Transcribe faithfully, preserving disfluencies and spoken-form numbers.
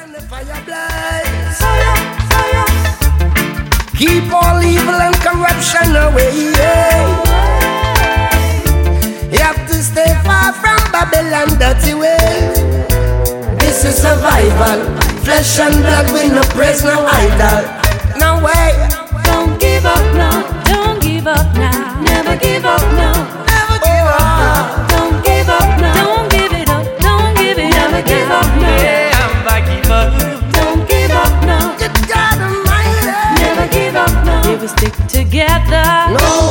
and the fire blaze. Fire, fire. Keep all evil and corruption away. You have to stay far from Babylon dirty way. This is survival. Flesh and blood, we no praise, no idol. No way. Don't give up now. Don't give up now. Never give up now. Never give up. Don't give up now. Don't give it up. Don't give it. Never give up now. Never give up. Don't give up now. Good God Almighty. Never give up now. If we stick together. No